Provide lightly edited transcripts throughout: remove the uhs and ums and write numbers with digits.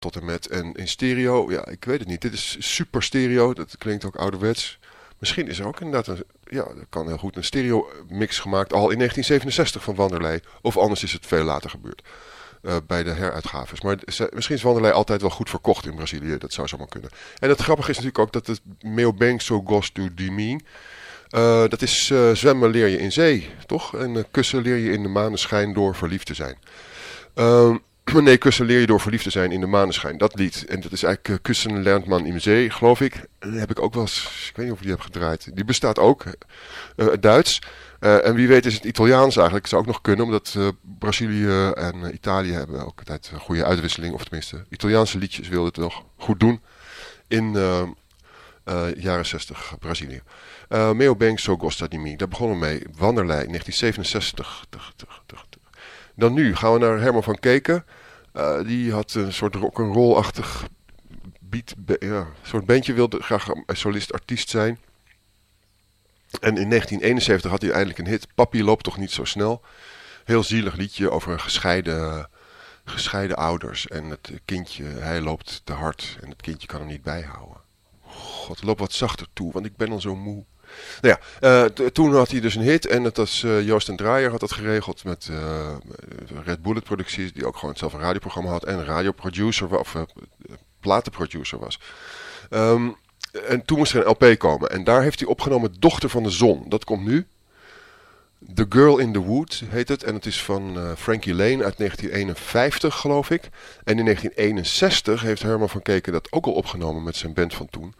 tot en met. En in stereo, ja, ik weet het niet. Dit is super stereo, dat klinkt ook ouderwets. Misschien is er ook inderdaad er kan heel goed een stereo mix gemaakt al in 1967 van Wanderlei. Of anders is het veel later gebeurd. Bij de heruitgaves. Maar misschien is Wanderlei altijd wel goed verkocht in Brazilië. Dat zou zomaar kunnen. En het grappige is natuurlijk ook dat het Meu bem só gosto de mim. Dat is zwemmen leer je in zee, toch? En kussen leer je in de maneschijn door verliefd te zijn. Nee, kussen leer je door verliefd te zijn in de maneschijn. Dat lied. En dat is eigenlijk Kussen lernt man in zee, geloof ik. Dat heb ik ook wel eens, ik weet niet of ik die heb gedraaid. Die bestaat ook. Duits. En wie weet is het Italiaans eigenlijk. Zou ook nog kunnen, omdat Brazilië en Italië hebben ook altijd een goede uitwisseling. Of tenminste, Italiaanse liedjes wilden het nog goed doen in jaren 60 Brazilië. Meu bem só gosto de mim. Daar begonnen we mee. Wanderlei, 1967. Dan nu gaan we naar Herman van Keken. Die had een soort rock'n'roll-achtig beat, soort bandje, wilde graag solist-artiest zijn. En in 1971 had hij eindelijk een hit. Papi loopt toch niet zo snel. Heel zielig liedje over een gescheiden ouders. En het kindje, hij loopt te hard en het kindje kan hem niet bijhouden. God, loop wat zachter toe, want ik ben al zo moe. Nou ja, toen had hij dus een hit en het was Joost en Draaier had dat geregeld met Red Bullet producties, die ook gewoon zelf een radioprogramma had en een radioproducer of platenproducer was. En toen moest er een LP komen en daar heeft hij opgenomen Dochter van de Zon. Dat komt nu. The Girl in the Wood heet het en het is van Frankie Lane uit 1951 geloof ik. En in 1961 heeft Herman van Keken dat ook al opgenomen met zijn band van toen.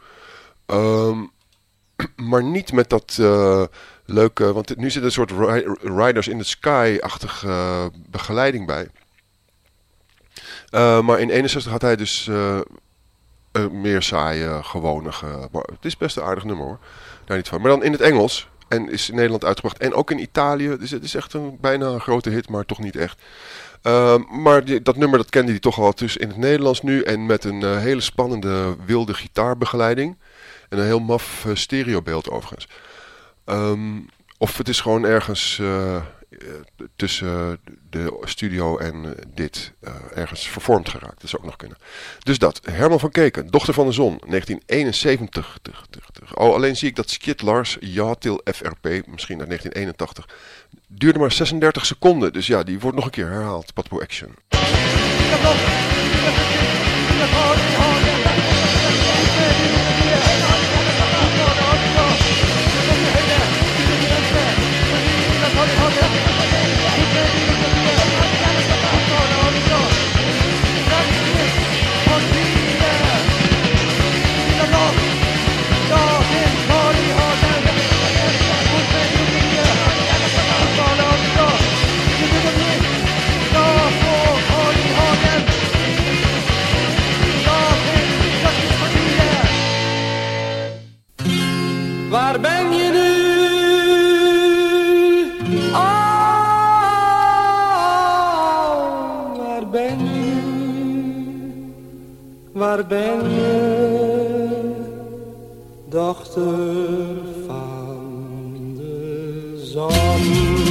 Maar niet met dat leuke, want nu zit een soort Riders in the Sky-achtige begeleiding bij. Maar in 61 had hij dus meer saaie, gewone. Maar het is best een aardig nummer hoor, daar niet van. Maar dan in het Engels en is in Nederland uitgebracht en ook in Italië. Dus het is echt bijna een grote hit, maar toch niet echt. Maar dat nummer dat kende hij toch al dus in het Nederlands nu en met een hele spannende wilde gitaarbegeleiding. En een heel maf stereobeeld overigens. Of het is gewoon ergens tussen de studio en dit ergens vervormd geraakt. Dat zou ook nog kunnen. Dus dat. Herman van Keken, Dochter van de Zon, 1971. Oh, alleen zie ik dat Skid Lars, Ja til FRP, misschien uit 1981. Duurde maar 36 seconden. Dus ja, die wordt nog een keer herhaald. Patpo Action. Waar ben je nu? Oh, waar ben je? Waar ben je? Dochter van de zon.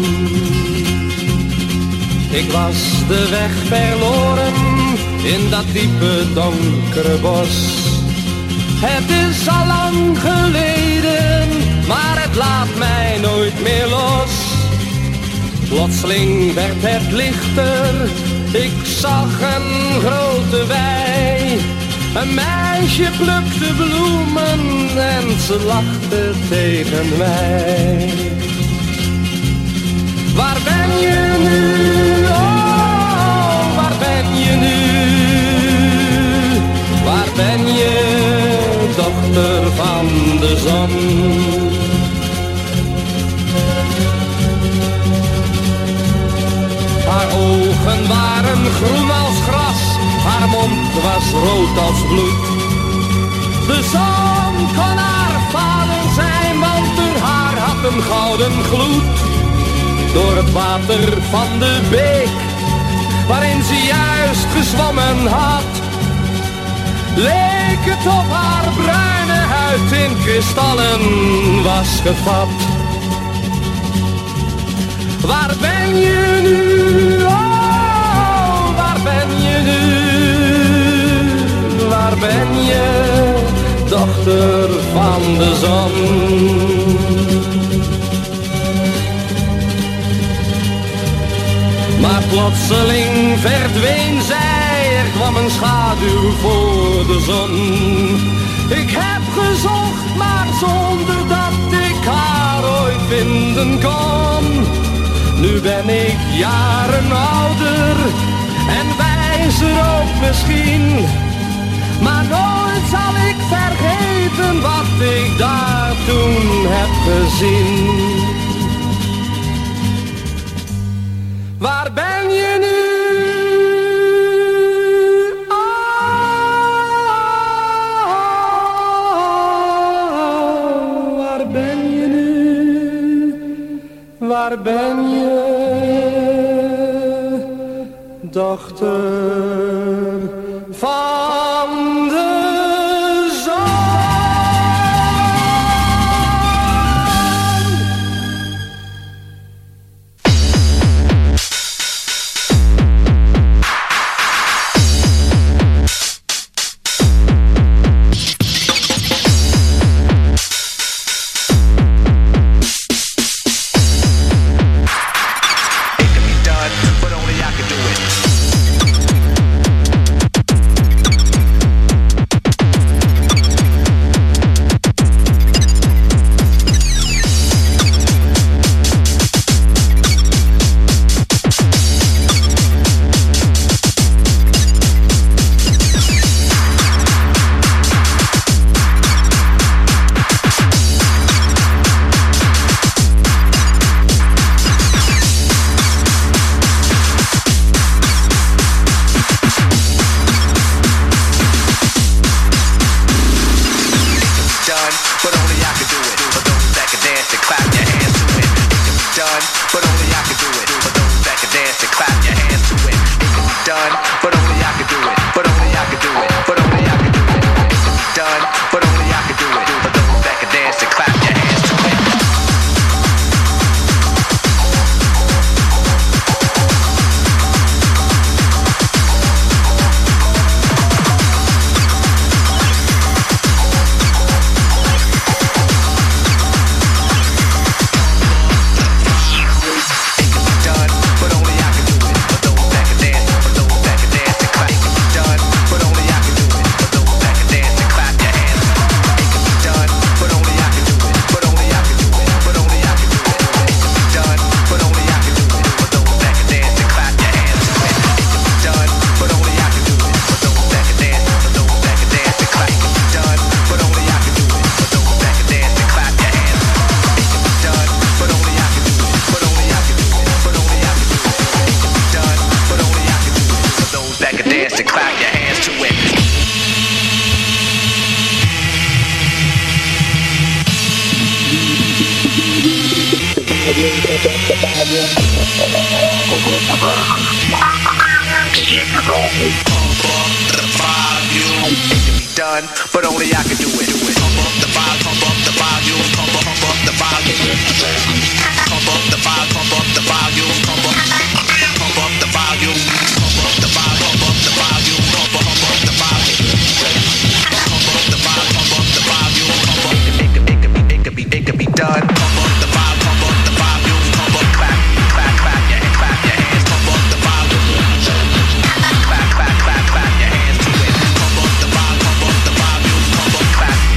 Ik was de weg verloren in dat diepe donkere bos. Het is al lang geleden, maar het laat mij nooit meer los. Plotseling werd het lichter, ik zag een grote wei. Een meisje plukte bloemen en ze lachte tegen mij. Waar ben je nu? Oh, waar ben je nu? Waar ben je? Dochter van de zon. Haar ogen waren groen als gras, haar mond was rood als bloed. De zon kon haar vader zijn, want haar haar had een gouden gloed. Door het water van de beek, waarin ze juist gezwommen had, leek het op haar bruine huid in kristallen was gevat. Waar ben je nu? Oh, waar ben je nu? ben je, dochter van de zon? Maar plotseling verdween zij, er kwam een schaduw voor de zon. Ik heb gezocht, maar zonder dat ik haar ooit vinden kon. Nu ben ik jaren ouder en wijzer ook misschien. Maar nooit zal ik vergeten wat ik daar toen heb gezien. Waar ben je nu? Oh, waar ben je nu? Waar ben je, dochter van de zon? Done, but only I can do it. Pump up the volume, pump up the volume, pump up the volume. Pump up the volume, pump up the volume, pump up the volume, pump up the volume, pump up the volume, pump up the volume, pump up the volume, pump up the volume, pump up. It could be done. Pump up the volume, pump up the volume, pump up, clap your hands, pump up the volume, clap your hands to it. Pump up the volume, pump up the volume, pump up, clap.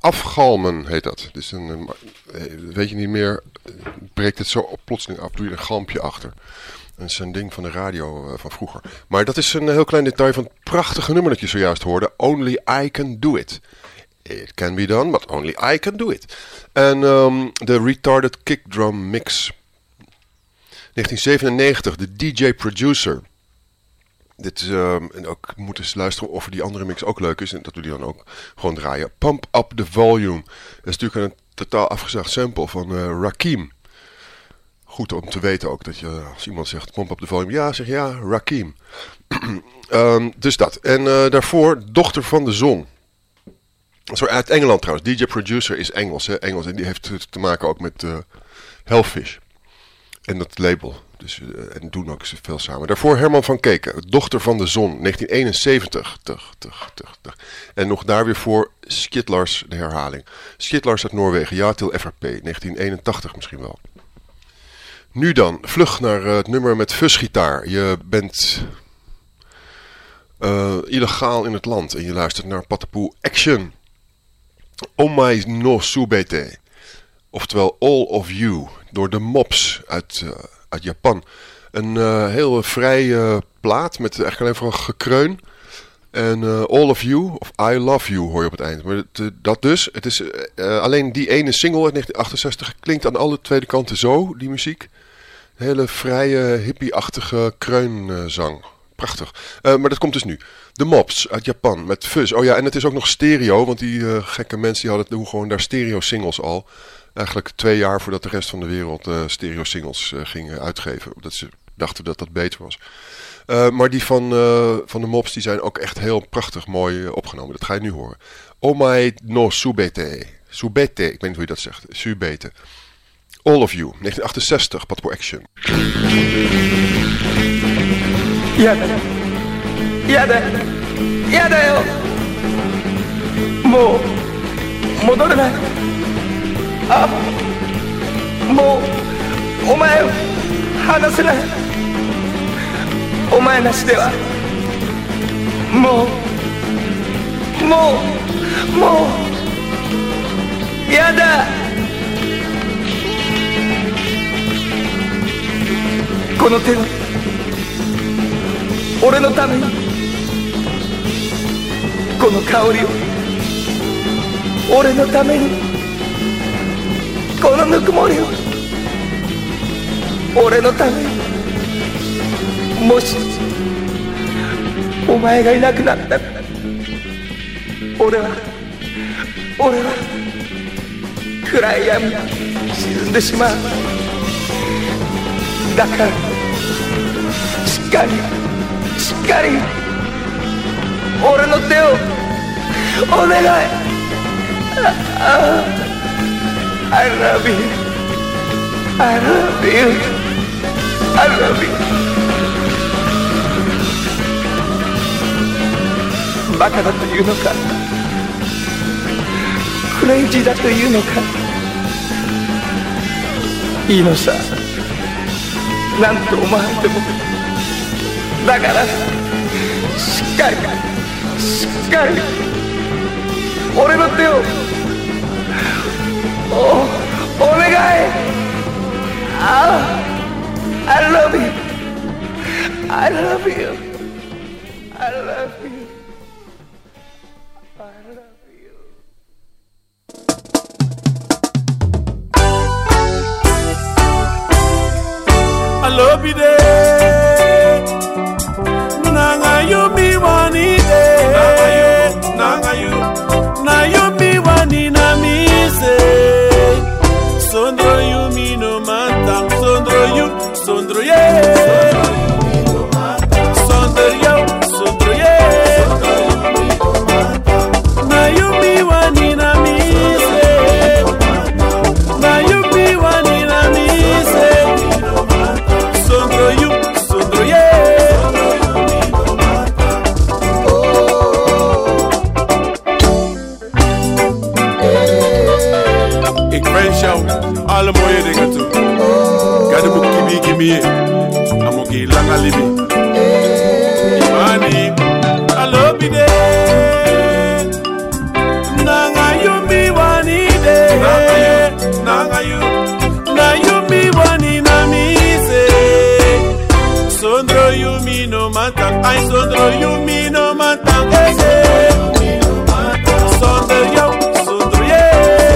Afgalmen heet dat. Dus weet je niet meer, breekt het zo plotseling af, doe je een galmpje achter. Dat is een ding van de radio van vroeger. Maar dat is een heel klein detail van het prachtige nummer dat je zojuist hoorde. Only I Can Do It. It can be done, but only I can do it. En de Retarded Kick Drum Mix. 1997, de DJ Producer. Dit en ook moeten eens luisteren of die andere mix ook leuk is. En dat doe die dan ook gewoon draaien. Pump Up the Volume. Dat is natuurlijk een totaal afgezaagd sample van Rakim. Goed om te weten ook dat je, als iemand zegt Pump Up the Volume. Ja, zeg ja, Rakim. Dus dat. En daarvoor Dochter van de Zon. Sorry, uit Engeland trouwens. DJ Producer is Engels. Hè? Engels. En die heeft te maken ook met Hellfish. En dat label. Dus, en doen ook veel samen. Daarvoor Herman van Keken. Dochter van de Zon. 1971. En nog daar weer voor Skitlars, de herhaling. Skitlars uit Noorwegen. Ja, til FRP. 1981 misschien wel. Nu dan. Vlug naar het nummer met fuzgitaar. Je bent illegaal in het land. En je luistert naar Patapoe Action. Omai no Subete. Oftewel All of You. Door de Mops uit Japan. Een heel vrije plaat met eigenlijk alleen vooral gekreun. En All of You, of I Love You hoor je op het eind. Maar dat dus. Het is alleen die ene single uit 1968 klinkt aan alle tweede kanten zo, die muziek. Een hele vrije, hippie-achtige kreunzang. Prachtig. Maar dat komt dus nu. De Mops uit Japan met fuzz. Oh ja, en het is ook nog stereo. Want die gekke mensen die doen gewoon daar stereo singles al. Eigenlijk 2 jaar voordat de rest van de wereld stereo singles ging uitgeven. Omdat ze dachten dat dat beter was. Maar die van de Mops die zijn ook echt heel prachtig mooi opgenomen. Dat ga je nu horen. Omai no Subete. Subete, ik weet niet hoe je dat zegt. Subete. All of You, 1968, Patapoe Action. やだやだやだよもう戻れないあもうお前を離せないお前なしではもうやだこの手を俺のためにこの香りを俺のためにこのぬくもりを俺のためにもしお前がいなくなったら俺は暗い闇に沈んでしまうだからしっかり俺の手をお願いI love you I love you I love you バカだというのかクレイジーだというのかいいのさなんと思われてもだからしっかり俺の手をお願いI love you I love you I love you I love you I love you there Nanga you be one Nanga you be one na me say Sondro you me no matang Sondro yeah Sondro yeah Na you be one na me say Na you be one na me say Sondro yeah Ik wens jou alle mooie dingen toe. Ga de boek kimi amogi langa libi. Imani, I love you there. Nanga you be Zonder jou mi no matan zonder jou, zonder jij.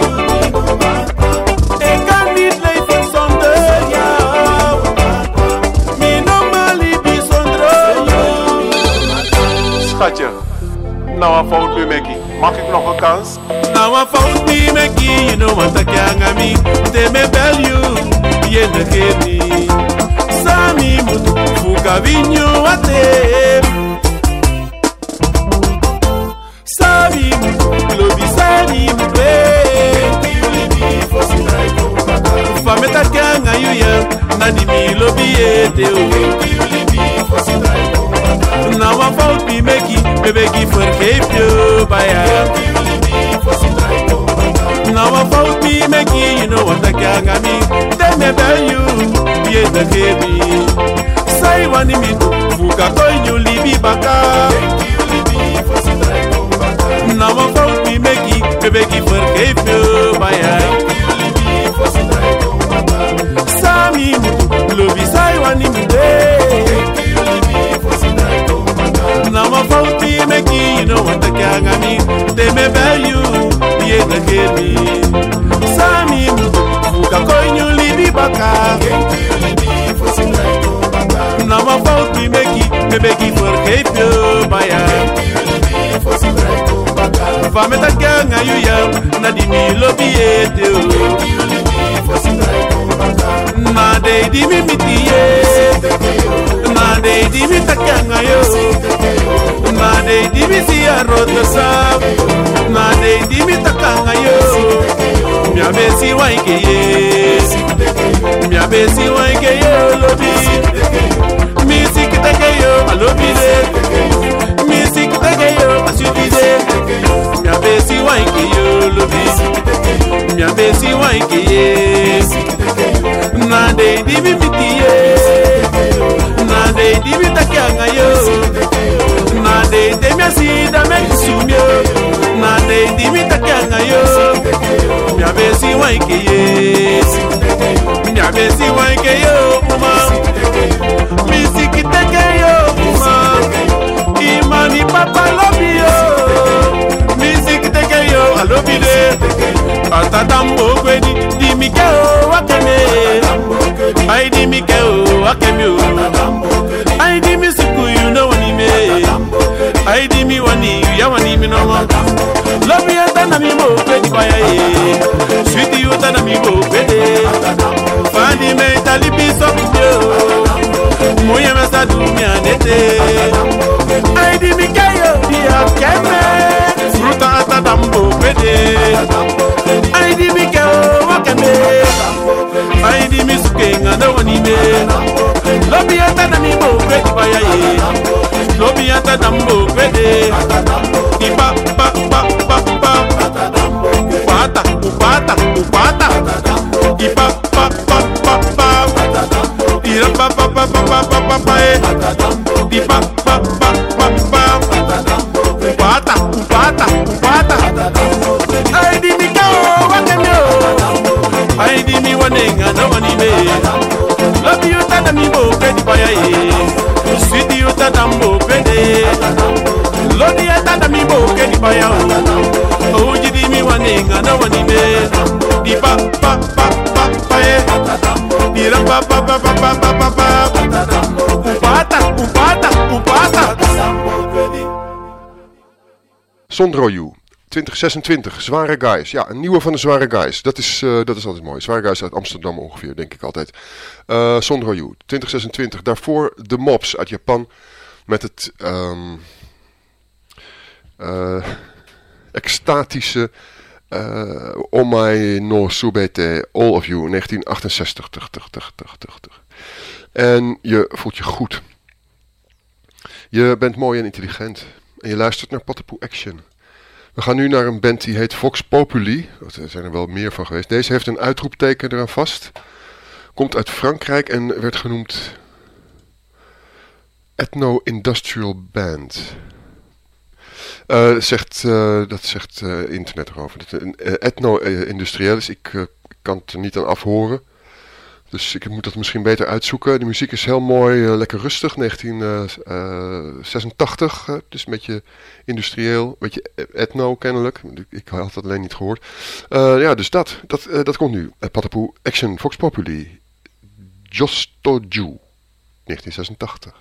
Ik kan niet leven zonder jou. Mi no malibi zonder jou. Schatje, nou een fout bij Mackie. Mag ik nog een kans? Nou een fout bij Mackie, you know what I can me. Te me bel you, je ne geeft niet. Sami mutu, fuka vinho ate. Sami mutu, lobi sami mutu. Fameta kanga yuya, nani mi lobi ete o. Nou een fout bij Mackie, baby ik vergeef je baya. Nou een fout bij Mackie, you know what I can me. Te me bel you, je ne geeft niet. Sai wani mi fuka konyo libi baka. Nou een fout bij Mackie, baby ik vergeef je baya. Sami mutu, lobi sai wani mi nou een fout bij Mackie, you know what I can me. Te me bel you, je ne geeft niet. Sami mutu, fuka konyo libi baka. Nou een fout bij Mackie, baby ik vergeef je baya. Va met dat gang aan je na die mi lobby ete o. Na de di mi mitie, na de di mi takanga yo, na de di mi si arroz sa, na de di mi takanga yo. Mi abesi waike ye, mi abesi waike yo lobby. Mi si kitake yo alobi de, mi si kitake yo asubi de. Mi abesi waike yo lobby, mi abesi waike ye. Na de di mi mitie, na de di mi takanga yo, na de mi asida me sumyo, na de di mi takanga yo. Mi abesi waike ye, mi abesi waike yo mama, mi sikiteke yo mama, imani papa love yo, mi sikiteke yo I love you de, atadambo kwedi di mi keo wakeme, ai di mi keo wakeme o, ai di mi suku you know wani me, ai di mi wani ya wani mi no mo, love you tana mi mo kwedi baya ye, sweet you tana mi mo kwedi, fandi me talibi sokyo, moye me sa du mi anete, ai di mi keo di akeme, fruta atadambo kwedi, ai di mi keo wakeme, ai di mi sukenga no wani me, love you tana mi mo kwedi baya ye, love you tana mo kwedi, di pa pa pa pa pa, upata upata upata, di pa pa pa pa pa, di ra pa pa pa pa pa pa pa, di pa pa pa pa pa, upata upata upata, ai di mi keo wakeme o, ai di mi wanenga no wani me, love you tana mi mo kwedi baya ye, sweet you tana mo kwedi, love you tana mi mo kwedi baya o, oji di mi wanenga no wani me, di pa pa pa pa pa di ra pa pa pa pa pa pa pa, upata upata upata. Sondro You, 2026, Zware Guys. Ja, een nieuwe van de Zware Guys. Dat is altijd mooi. Zware Guys uit Amsterdam ongeveer, denk ik altijd. Sondro You, 2026. Daarvoor The Mobs uit Japan met het extatische Omae no Subete All of You, 1968. En je voelt je goed. Je bent mooi en intelligent. En je luistert naar Potapoo Action. We gaan nu naar een band die heet Vox Populi. Er zijn er wel meer van geweest. Deze heeft een uitroepteken eraan vast. Komt uit Frankrijk en werd genoemd Ethno Industrial Band. Dat zegt internet erover. Ethno-industrieel is. Ik kan het er niet aan afhoren. Dus ik moet dat misschien beter uitzoeken. De muziek is heel mooi, lekker rustig. 1986, dus een beetje industrieel, een beetje etno kennelijk. Ik had dat alleen niet gehoord. Dus dat komt nu. Patapoe Action Vox Populi. Jostoju, 1986.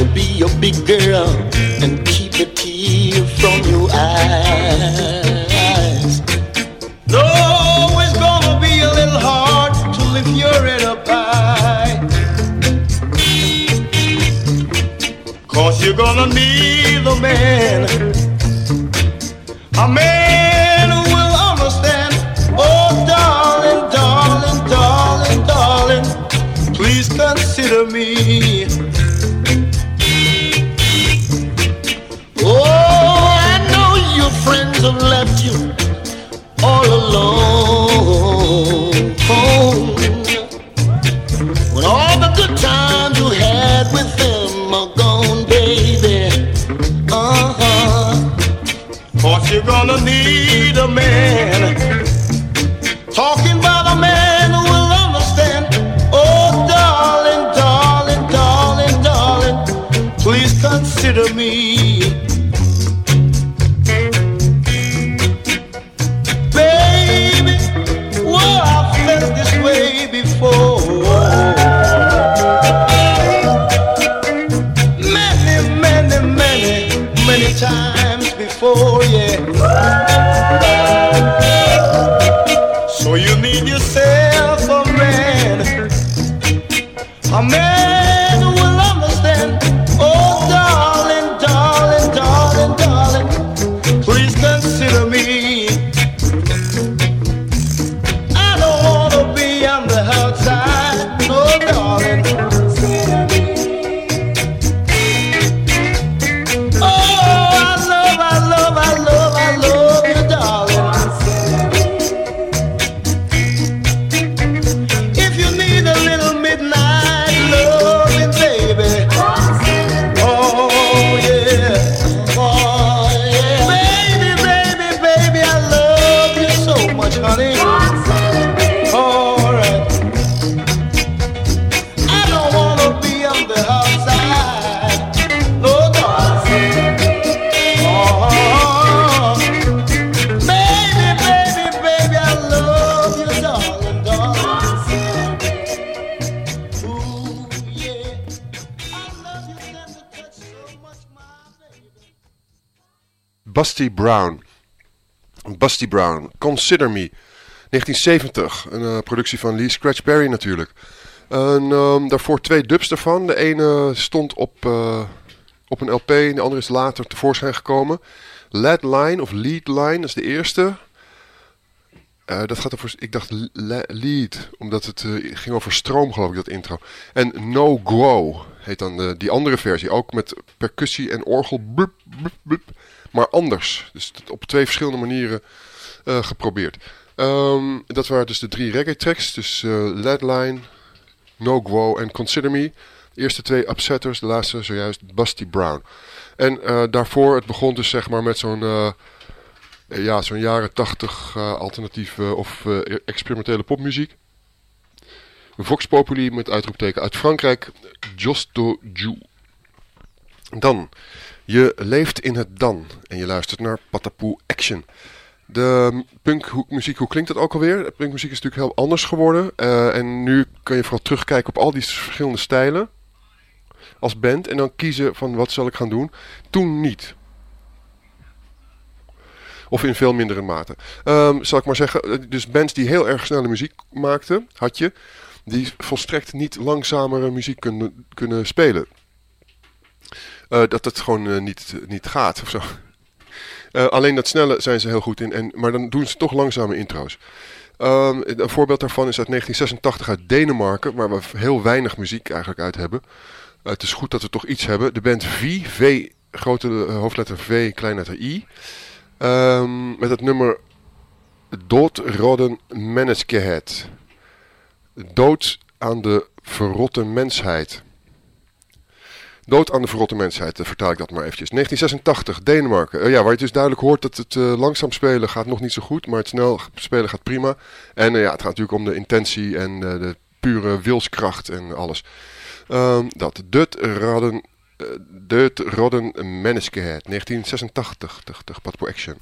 to be a big girl and keep a tear from your eyes. Though it's gonna be a little hard to lift your head up high, 'cause you're gonna need a man who will understand. Oh, darling, darling, darling, darling, please consider me. Oh, I know your friends have left you all alone. When all the good times you had with them are gone, baby. 'Cause you're gonna need a man. Talking about a man who will understand. Oh, darling, darling, darling, darling, please consider me. Baby, well, I've felt this way before. Many, many, many, many times before, yeah. So you need yourself a man who will understand. Oh, darling, darling, darling, darling, please consider me. I don't wanna be on the outside, no, darling. Oh, I love, I love, I love, I love you, darling. If you need a little midnight loving, baby. Oh, yeah. Oh, yeah. Baby, baby, baby, I love you so much, honey. All right. I don't wanna be on the outside, no, darling. Oh, baby, baby, baby, I love you, darling, darling. Ooh, yeah. I love you, tender touch so much, my baby. Busty Brown, Consider Me. 1970, een productie van Lee Scratch Perry natuurlijk. En daarvoor 2 dubs daarvan. De ene stond op een LP en de andere is later tevoorschijn gekomen. Lead Line, dat is de eerste. Dat gaat over, ik dacht lead, omdat het ging over stroom, geloof ik, dat intro. En No Go heet dan die andere versie, ook met percussie en orgel, blup, blup, blup, maar anders. Dus op 2 verschillende manieren geprobeerd. Dat waren dus de 3 reggae tracks, dus Lead Line, No Go en Consider Me. De eerste 2 Upsetters, de laatste zojuist Busty Brown. En daarvoor, het begon dus zeg maar met zo'n jaren 80 alternatieve of experimentele popmuziek. Vox Populi met uitroepteken uit Frankrijk, Justo Ju. Dan, je leeft in het dan en je luistert naar Patapoe Action. De punkmuziek, hoe klinkt dat ook alweer? De punkmuziek is natuurlijk heel anders geworden. En nu kan je vooral terugkijken op al die verschillende stijlen als band. En dan kiezen van wat zal ik gaan doen. Toen niet. Of in veel mindere mate. Zal ik maar zeggen, dus bands die heel erg snelle muziek maakten, had je, die volstrekt niet langzamere muziek kunnen spelen. Dat het gewoon niet gaat of zo. Alleen dat snelle zijn ze heel goed in, maar dan doen ze toch langzame intro's. Een voorbeeld daarvan is uit 1986 uit Denemarken, waar we heel weinig muziek eigenlijk uit hebben. Het is goed dat we toch iets hebben. De band V, grote hoofdletter V, kleinletter I. Met het nummer Doodrodden Menneskeheid. Dood aan de verrotte mensheid. Dood aan de verrotte mensheid, vertaal ik dat maar eventjes. 1986, Denemarken. Waar je dus duidelijk hoort dat het langzaam spelen gaat nog niet zo goed, maar het snel spelen gaat prima. En het gaat natuurlijk om de intentie en de pure wilskracht en alles. Dat Doodrodden Menneskeheid, 1986, de Patapoe Action.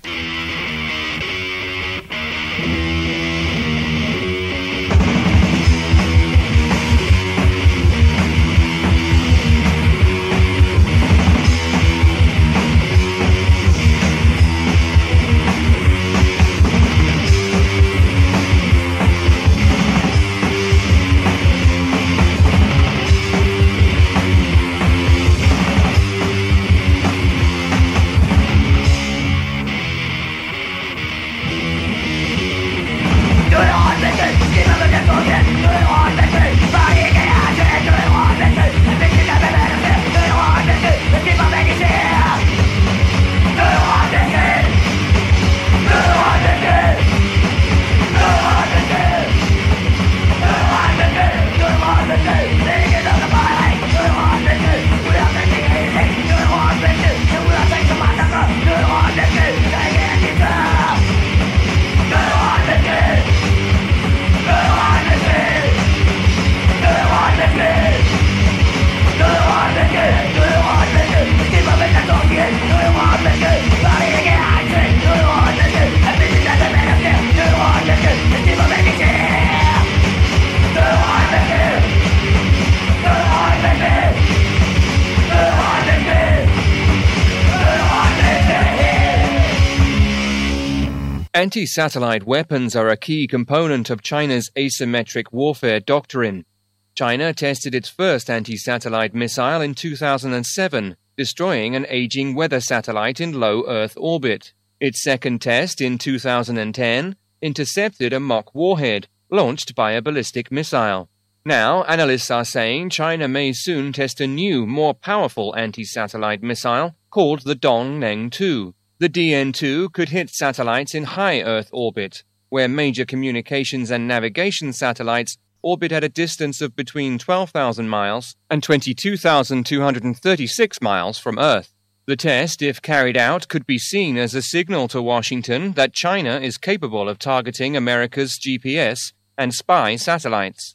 Anti-satellite weapons are a key component of China's asymmetric warfare doctrine. China tested its first anti-satellite missile in 2007, destroying an aging weather satellite in low Earth orbit. Its second test in 2010 intercepted a mock warhead launched by a ballistic missile. Now, analysts are saying China may soon test a new, more powerful anti-satellite missile called the Dongmeng-2. The DN-2 could hit satellites in high Earth orbit, where major communications and navigation satellites orbit at a distance of between 12,000 miles and 22,236 miles from Earth. The test, if carried out, could be seen as a signal to Washington that China is capable of targeting America's GPS and spy satellites.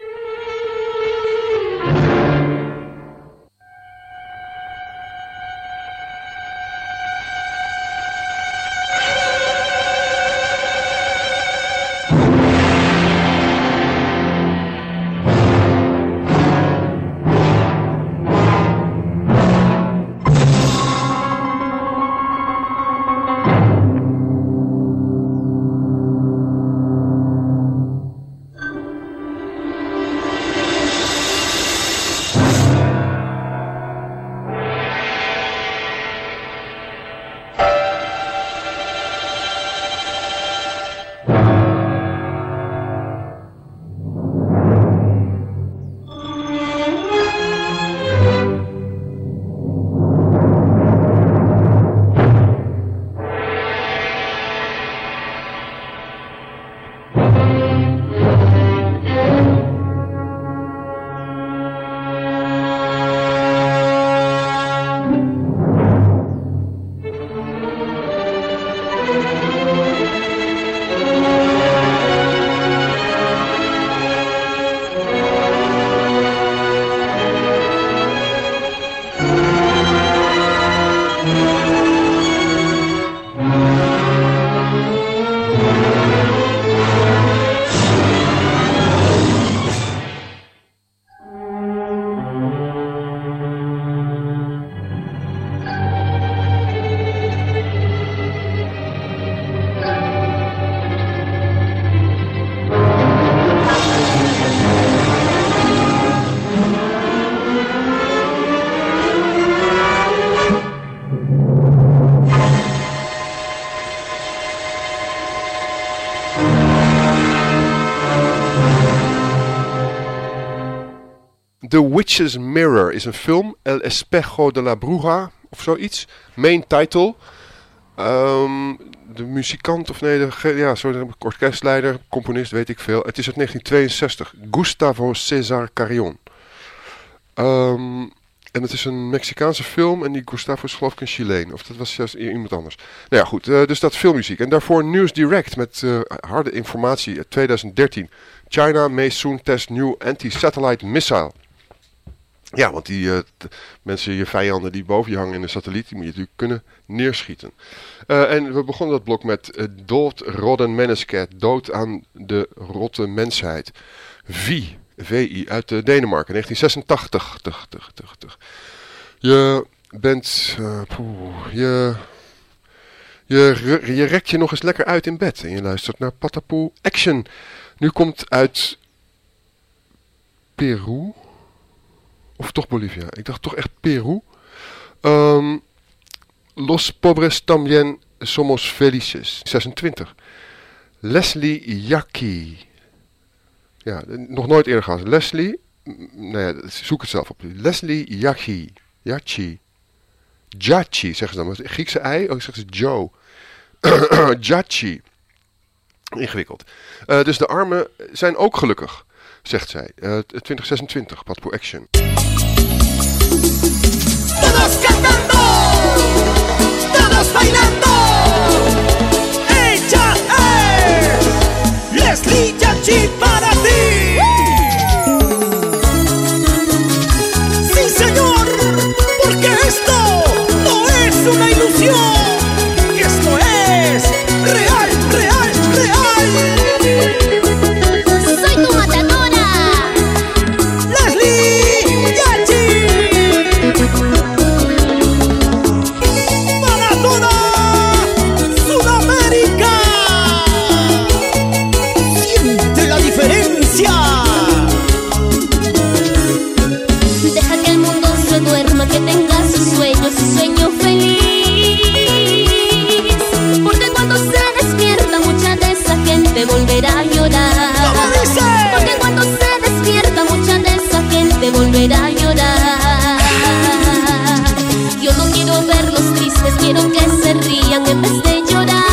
The Witch's Mirror is een film, El Espejo de la Bruja, of zoiets. Main title. De muzikant, of nee, de orkestleider, componist, weet ik veel. Het is uit 1962. Gustavo César Carrión. En het is een Mexicaanse film en die Gustavo is geloof ik een Chileen. Of dat was juist iemand anders. Nou ja, goed. Dus dat filmmuziek. En daarvoor News Direct met harde informatie uit 2013. China may soon test new anti-satellite missile. Ja, want die mensen, je vijanden die boven je hangen in een satelliet, die moet je natuurlijk kunnen neerschieten. En we begonnen dat blok met Dood Rodden Mennesket, dood aan de rotte mensheid. VI uit Denemarken, 1986. Je bent, je rekt je nog eens lekker uit in bed en je luistert naar Patapoe Action. Nu komt uit Peru. Of toch Bolivia? Ik dacht toch echt Peru. Los pobres también somos felices. 26. Leslie Jackie. Ja, nog nooit eerder gehad. Leslie. Nou ja, zoek het zelf op. Leslie Jackie. Jachi, zeggen ze dan. Met Griekse ei. Oh, zeggen ze Joe. Jachi. Ingewikkeld. Dus de armen zijn ook gelukkig, zegt zij. 2026, Patapoe Action. Todos cantando, todos bailando. Echa, Leslie Jackie para ti. Sí, señor, porque esto no es una ilusión. Esto es real, real, real. Soy tu matadora, Leslie Jackie. Para toda Sudamérica. llorar. ¿Cómo dice? Porque cuando se despierta mucha de esa gente volverá a llorar. Yo no quiero verlos tristes, quiero que se rían en vez de llorar.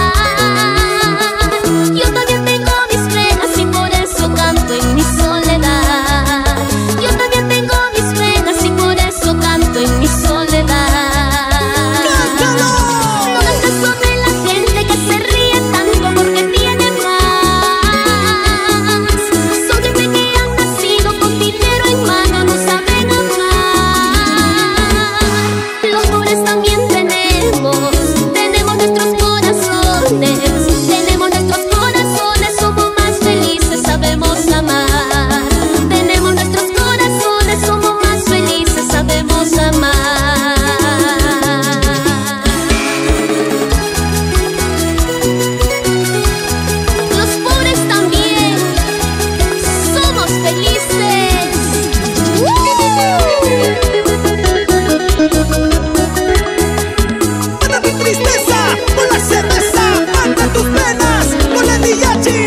Yo también tengo mis penas y por eso canto en mi soledad. Yo también tengo mis penas y por eso canto en mi soledad. ¡Cántalo! No hagas caso de la gente que se ríe tanto porque tiene más. Son gente que han nacido con dinero en mano, no saben amar. Los pobres también tenemos nuestros corazones. Tenemos nuestros corazones, somos más felices, sabemos amar. Tenemos nuestros corazones, somos más felices, sabemos amar. Los pobres también somos felices. Mata tu tristeza con la cerveza, mata tus penas con el diachi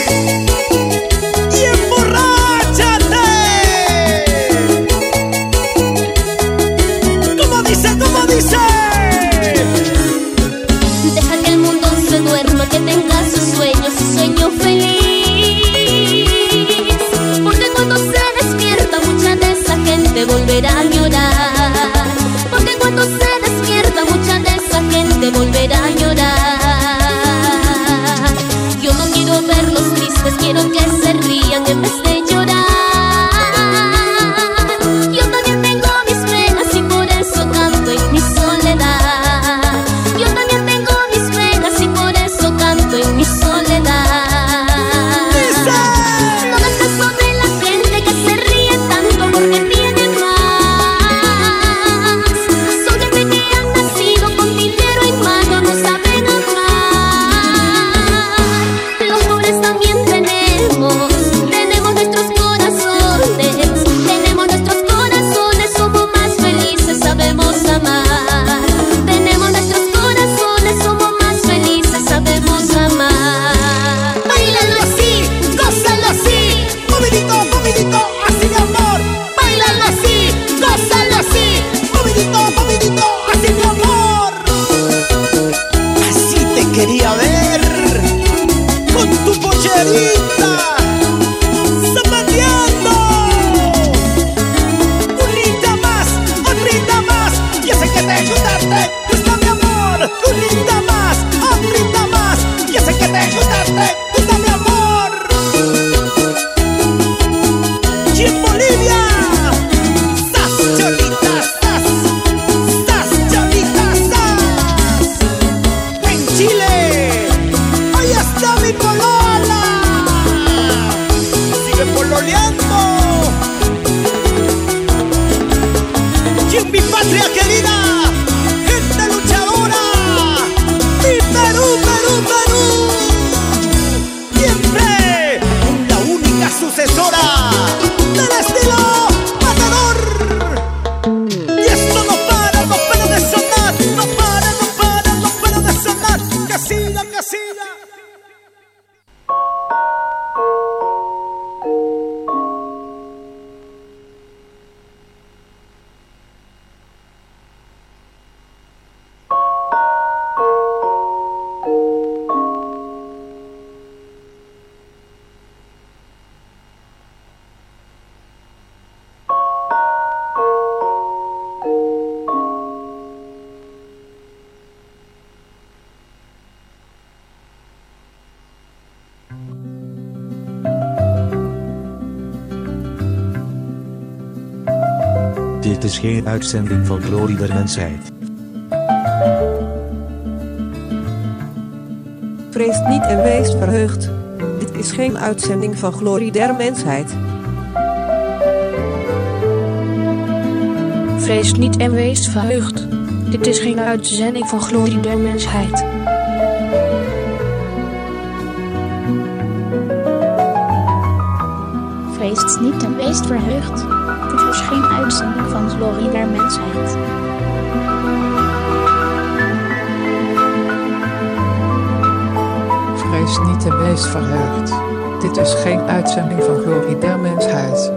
y emborráchate. ¿Cómo dice? ¿Cómo dice? Deja que el mundo se duerma, que tenga sus sueño feliz. Porque cuando se despierta mucha de esa gente volverá a llorar. Porque cuando se despierta mucha de esa gente volverá a llorar. Yo no quiero verlos tristes, quiero que se rían en vez de llorar. Yo también tengo mis penas y por eso canto en mi soledad. Yo también tengo mis penas y por eso canto en mi soledad. No hagas caso de la gente que se ríe tanto porque tiene más. Son gente que han nacido con dinero en mano, no saben amar. Los pobres también tenemos nuestros corazones. Tenemos nuestros corazones, somos más felices, sabemos amar. Tenemos nuestros corazones, somos más felices, sabemos amar. Báilalo así, gózalo así, movidito, movidito, así de amor. Báilalo así, gózalo así, movidito, movidito, así de amor. Así te quería ver, con tu pollerita, zapateando. Unita más, otrita más, yo sé que te gusta mi amor. Unita más, otrita más, yo sé que te gusta mi amor. Y en Bolivia, sas, cholita, sas, cholita, sas. En Chile, ahí está mi polola, sigue pololeando. Y en mi patria querida, gente luchadora, mi Perú, Perú, Perú. Siempre la única sucesora del estilo matador. Y esto no para de sonar, no para de sonar. Casilla, casilla. Dit is geen uitzending van Glorie der Mensheid. Vreest niet en wees verheugd. Dit is geen uitzending van Glorie der Mensheid. Vrees niet en wees verheugd. Dit is geen uitzending van Glorie der Mensheid. Vrees niet en wees verheugd. Dit is geen uitzending van Glorie der Mensheid. Vrees niet en wees verheugd. Dit is geen uitzending van Glorie der Mensheid.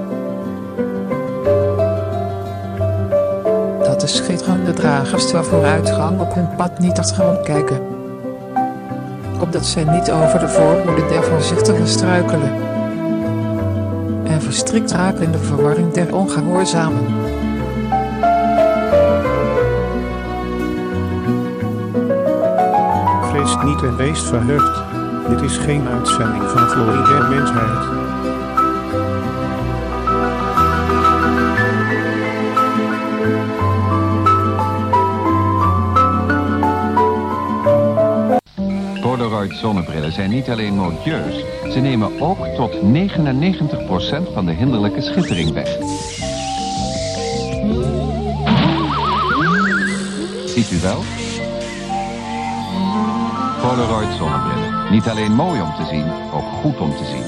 Dat de schitterende dragers ter vooruitgang op hun pad niet achterom kijken. Opdat zij niet over de voorhoede der voorzichtigen struikelen. En verstrikt raken in de verwarring der ongehoorzamen. Vrees niet en wees verheugd. Dit is geen uitzending van Glorie der Mensheid. Polaroid zonnebrillen zijn niet alleen modieus, ze nemen ook tot 99% van de hinderlijke schittering weg. Ziet u wel? Polaroid zonnebrillen. Niet alleen mooi om te zien, ook goed om te zien.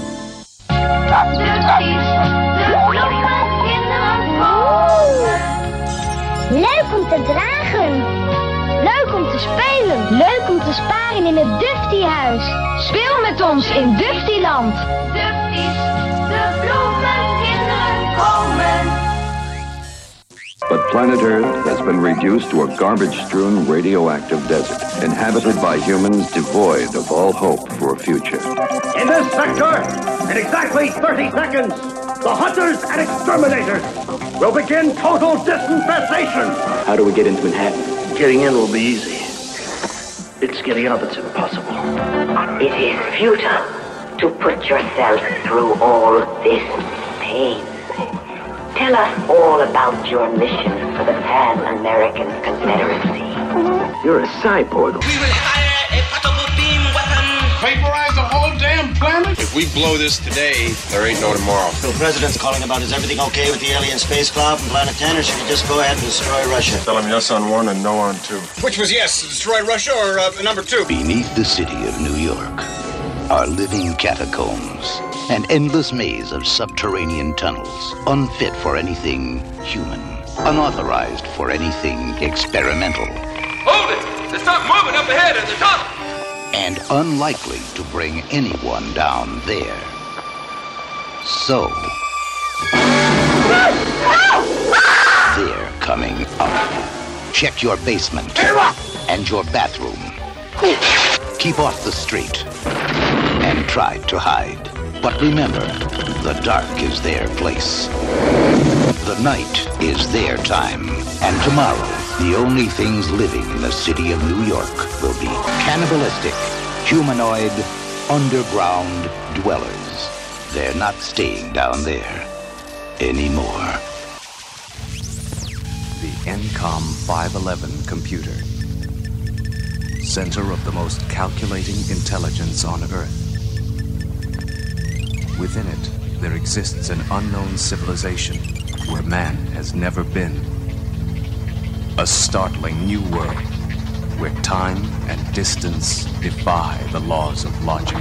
Leuk om te dragen. Leuk om te spelen. Leuk om te sparen in het Dufty-huis. Speel met ons in Duftyland. Dufties, de bloemenkinderen komen. But planet Earth has been reduced to a garbage-strewn radioactive desert, inhabited by humans devoid of all hope for a future. In this sector, in exactly 30 seconds, the hunters and exterminators will begin total disinfestation. How do we get into Manhattan? Getting in will be easy. It's getting up that's impossible. It is futile to put yourself through all this pain. Tell us all about your mission for the Pan-American Confederacy. You're a cyborg. We will hire a portable beam weapon. Vaporize the whole damn planet? If we blow this today, there ain't no tomorrow. The president's calling about, is everything okay with the alien space cloud from Planet 10, or should we just go ahead and destroy Russia? Tell him yes on one and no on two. Which was yes, destroy Russia or number two? Beneath the city of New York are living catacombs. An endless maze of subterranean tunnels, unfit for anything human, unauthorized for anything experimental. Hold it! There's something moving up ahead in the tunnel! And unlikely to bring anyone down there. So, they're coming up. Check your basement and your bathroom. Keep off the street and try to hide. But remember, the dark is their place. The night is their time. And tomorrow, the only things living in the city of New York will be cannibalistic, humanoid, underground dwellers. They're not staying down there anymore. The NCOM 511 computer. Center of the most calculating intelligence on Earth. Within it, there exists an unknown civilization where man has never been. A startling new world where time and distance defy the laws of logic.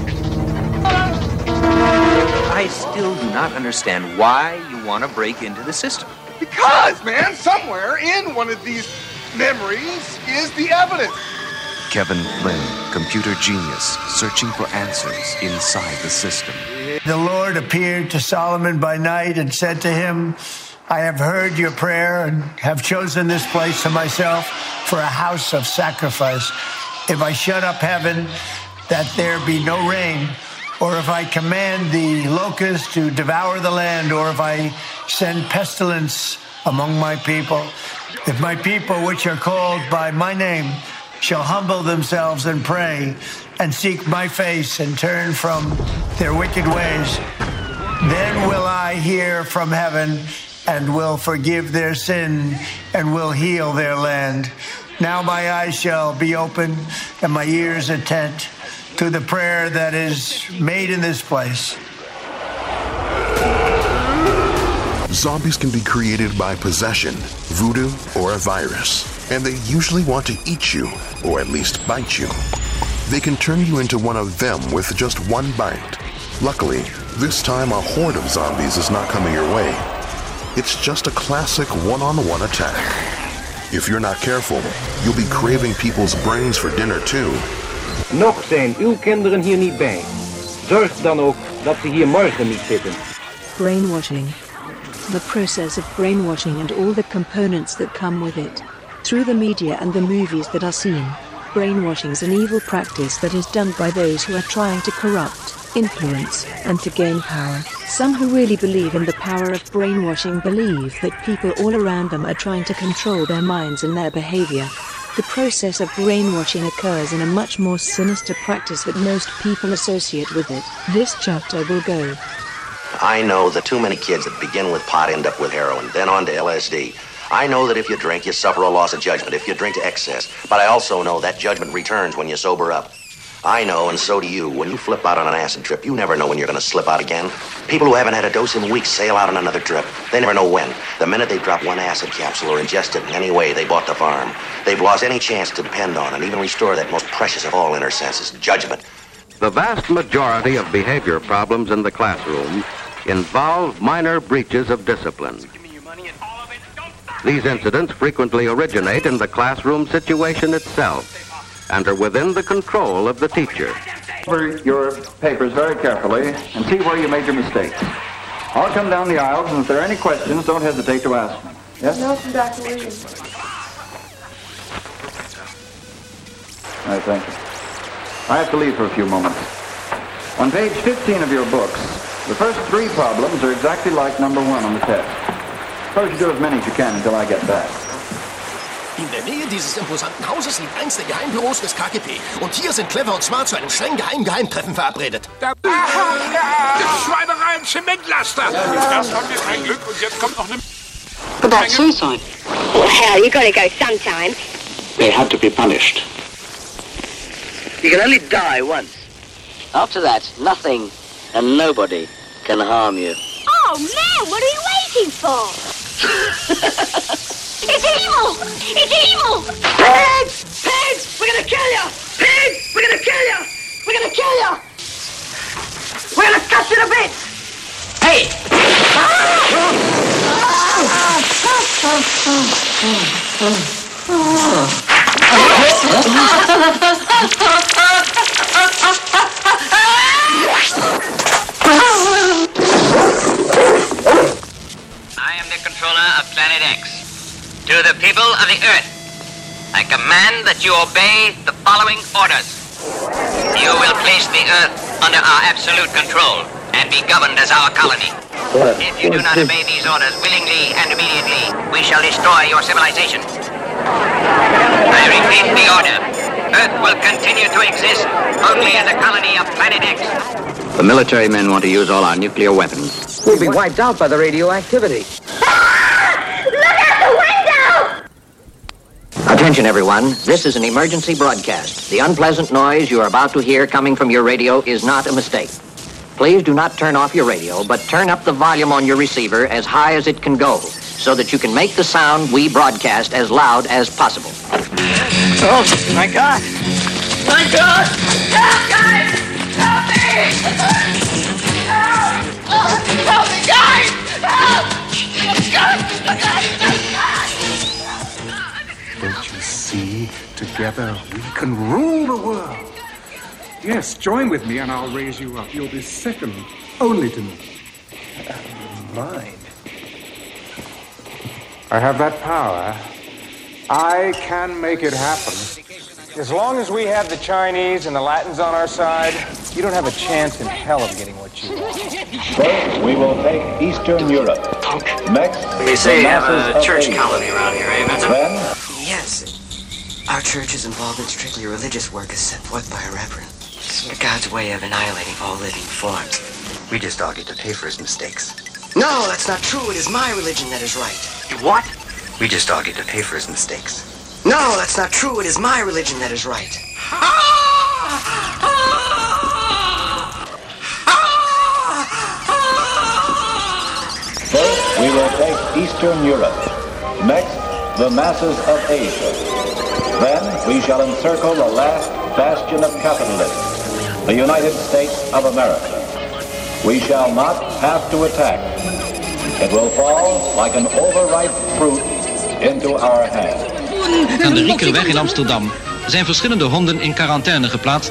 I still do not understand why you want to break into the system. Because, man, somewhere in one of these memories is the evidence. Kevin Flynn, computer genius, searching for answers inside the system. The Lord appeared to Solomon by night and said to him, I have heard your prayer and have chosen this place for myself for a house of sacrifice. If I shut up heaven, that there be no rain, or if I command the locusts to devour the land, or if I send pestilence among my people, if my people which are called by my name shall humble themselves and pray and seek my face and turn from their wicked ways, then will I hear from heaven and will forgive their sin and will heal their land. Now my eyes shall be open and my ears attent to the prayer that is made in this place. Zombies can be created by possession, voodoo, or a virus, and they usually want to eat you, or at least bite you. They can turn you into one of them with just one bite. Luckily, this time a horde of zombies is not coming your way. It's just a classic one-on-one attack. If you're not careful, you'll be craving people's brains for dinner too. Nog zijn uw kinderen hier niet bij. Zorg dan ook dat ze hier morgen niet zitten. Brainwashing. The process of brainwashing and all the components that come with it. Through the media and the movies that are seen, brainwashing is an evil practice that is done by those who are trying to corrupt, influence, and to gain power. Some who really believe in the power of brainwashing believe that people all around them are trying to control their minds and their behavior. The process of brainwashing occurs in a much more sinister practice that most people associate with it. This chapter will go. I know that too many kids that begin with pot end up with heroin, then on to LSD. I know that if you drink, you suffer a loss of judgment if you drink to excess. But I also know that judgment returns when you sober up. I know, and so do you, when you flip out on an acid trip, you never know when you're going to slip out again. People who haven't had a dose in weeks sail out on another trip. They never know when. The minute they drop one acid capsule or ingest it in any way, they bought the farm. They've lost any chance to depend on and even restore that most precious of all inner senses, judgment. The vast majority of behavior problems in the classroom involve minor breaches of discipline. These incidents frequently originate in the classroom situation itself and are within the control of the teacher. Over your papers very carefully and see where you made your mistakes. I'll come down the aisles, and if there are any questions, don't hesitate to ask me. Yes? No, from Dr. Williams. All right, thank you. I have to leave for a few moments. On page 15 of your books, the first 3 problems are exactly like number 1 on the test. Suppose you do as many as you can until I get back. In der Nähe dieses imposanten Hauses liegt eins der Geheimbüros des KGB. Und hier sind Clever und Smart zu einem streng geheimen Geheimtreffen verabredet. Schweinerei und Zementlaster. Das haben wir kein Glück und jetzt kommt noch eine... About suicide. Well, hell, you gotta go sometime. They had to be punished. You can only die once. After that, nothing and nobody can harm you. Oh, man, what are you waiting for? It's evil! It's evil! Pigs! Pigs! We're gonna kill you! Pigs! We're gonna kill you! We're gonna kill you! We're gonna cut you to bits! Hey! I am the controller of Planet X. To the people of the Earth, I command that you obey the following orders. You will place the Earth under our absolute control and be governed as our colony. If you do not obey these orders willingly and immediately, we shall destroy your civilization. I repeat the order. Earth will continue to exist only as a colony of Planet X. The military men want to use all our nuclear weapons. We'll be wiped out by the radioactivity. Attention, everyone. This is an emergency broadcast. The unpleasant noise you are about to hear coming from your radio is not a mistake. Please do not turn off your radio, but turn up the volume on your receiver as high as it can go, so that you can make the sound we broadcast as loud as possible. Oh, my God! My God! Help, guys! Help me! Help! Help me, guys! Help! Don't you see? Together we can rule the world. Yes, join with me and I'll raise you up. You'll be second only to me. Mine. I have that power. I can make it happen. As long as we have the Chinese and the Latins on our side, you don't have a chance in hell of getting what you want. First, we will take Eastern Europe. Next, They say you have a church colony around here, eh, Vincent? Then, Yes. Our church is involved in strictly religious work as set forth by a reverend. It's God's way of annihilating all living forms. We just all get to pay for his mistakes. No, that's not true. It is my religion that is right. What? We just all get to pay for his mistakes. No, that's not true. It is my religion that is right. first, we will take Eastern Europe. Next, the masses of Asia. Then we shall encircle the last bastion of capitalism, the United States of America. We shall not have to attack. It will fall like an overripe fruit into our hands. Aan de Riekerweg in Amsterdam zijn verschillende honden in quarantaine geplaatst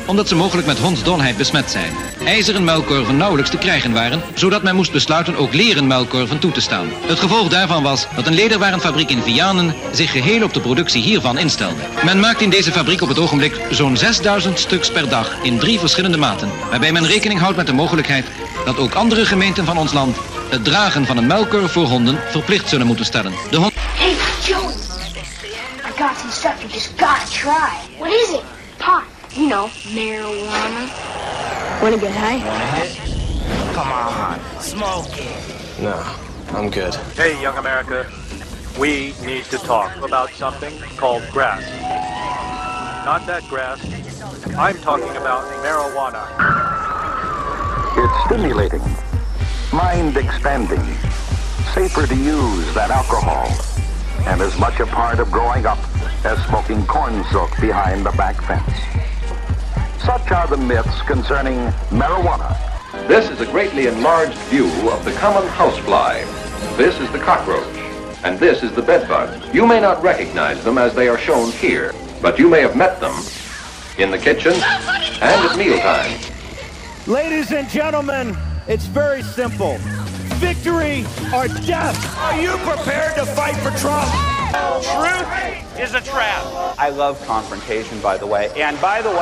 omdat ze mogelijk met hondsdolheid besmet zijn. IJzeren muilkorven nauwelijks te krijgen waren, zodat men moest besluiten ook leren muilkorven toe te staan. Het gevolg daarvan was dat een lederwarenfabriek in Vianen zich geheel op de productie hiervan instelde. Men maakt in deze fabriek op het ogenblik zo'n 6000 stuks per dag in 3 verschillende maten, waarbij men rekening houdt met de mogelijkheid dat ook andere gemeenten van ons land het dragen van een muilkorf voor honden verplicht zullen moeten stellen. De hond... Hey, Joey! I got some stuff you just gotta try. What is it? Pot. You know, marijuana. Wanna get high? Wanna hit? Come on, smoke it. No, I'm good. Hey, young America. We need to talk about something called grass. Not that grass. I'm talking about marijuana. It's stimulating, mind-expanding, safer to use than alcohol, and as much a part of growing up as smoking corn silk behind the back fence. Such are the myths concerning marijuana. This is a greatly enlarged view of the common housefly. This is the cockroach, and this is the bedbug. You may not recognize them as they are shown here, but you may have met them in the kitchen and at mealtime. Ladies and gentlemen, it's very simple. Victory or death. Are you prepared to fight for Trump? Truth is a trap. I love confrontation, by the way. And by the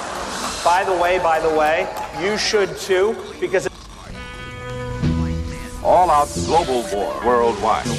way, you should too, because... All-out global war worldwide.